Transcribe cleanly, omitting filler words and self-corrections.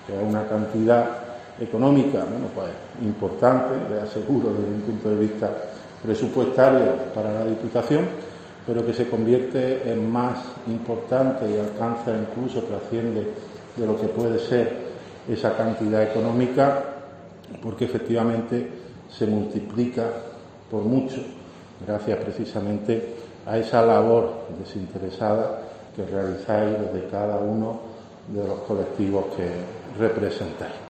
que es una cantidad económica, bueno, pues importante, le aseguro desde un punto de vista presupuestario para la Diputación, pero que se convierte en más importante y alcanza, incluso trasciende de lo que puede ser esa cantidad económica, porque efectivamente se multiplica por mucho, gracias precisamente a esa labor desinteresada que realizáis desde cada uno de los colectivos que representáis.